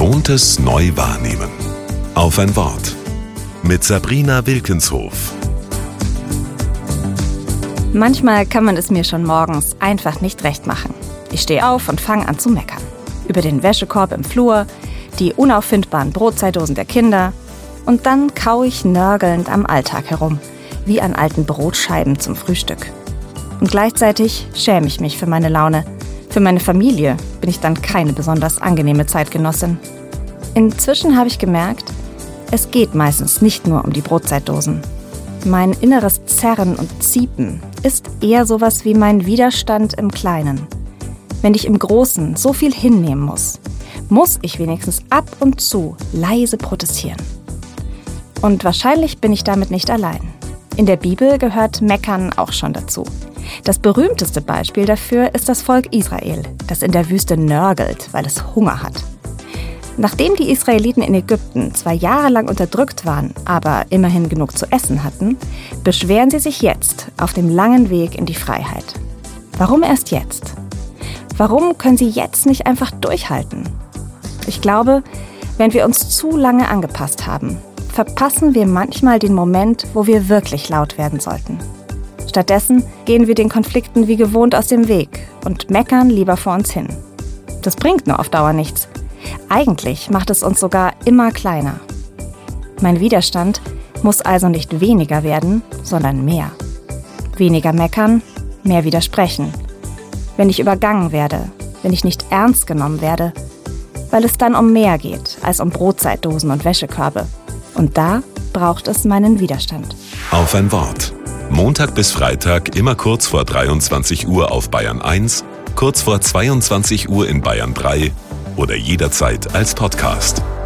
Gewohntes neu wahrnehmen. Auf ein Wort. Mit Sabrina Wilkenshof. Manchmal kann man es mir schon morgens einfach nicht recht machen. Ich stehe auf und fange an zu meckern. Über den Wäschekorb im Flur, die unauffindbaren Brotzeitdosen der Kinder. Und dann kaue ich nörgelnd am Alltag herum, wie an alten Brotscheiben zum Frühstück. Und gleichzeitig schäme ich mich für meine Laune. Für meine Familie bin ich dann keine besonders angenehme Zeitgenossin. Inzwischen habe ich gemerkt, es geht meistens nicht nur um die Brotzeitdosen. Mein inneres Zerren und Ziepen ist eher sowas wie mein Widerstand im Kleinen. Wenn ich im Großen so viel hinnehmen muss ich wenigstens ab und zu leise protestieren. Und wahrscheinlich bin ich damit nicht allein. In der Bibel gehört Meckern auch schon dazu. Das berühmteste Beispiel dafür ist das Volk Israel, das in der Wüste nörgelt, weil es Hunger hat. Nachdem die Israeliten in Ägypten 2 Jahre lang unterdrückt waren, aber immerhin genug zu essen hatten, beschweren sie sich jetzt auf dem langen Weg in die Freiheit. Warum erst jetzt? Warum können sie jetzt nicht einfach durchhalten? Ich glaube, wenn wir uns zu lange angepasst haben, verpassen wir manchmal den Moment, wo wir wirklich laut werden sollten. Stattdessen gehen wir den Konflikten wie gewohnt aus dem Weg und meckern lieber vor uns hin. Das bringt nur auf Dauer nichts. Eigentlich macht es uns sogar immer kleiner. Mein Widerstand muss also nicht weniger werden, sondern mehr. Weniger meckern, mehr widersprechen. Wenn ich übergangen werde, wenn ich nicht ernst genommen werde, weil es dann um mehr geht als um Brotzeitdosen und Wäschekörbe. Und da braucht es meinen Widerstand. Auf ein Wort. Montag bis Freitag immer kurz vor 23 Uhr auf Bayern 1, kurz vor 22 Uhr in Bayern 3 oder jederzeit als Podcast.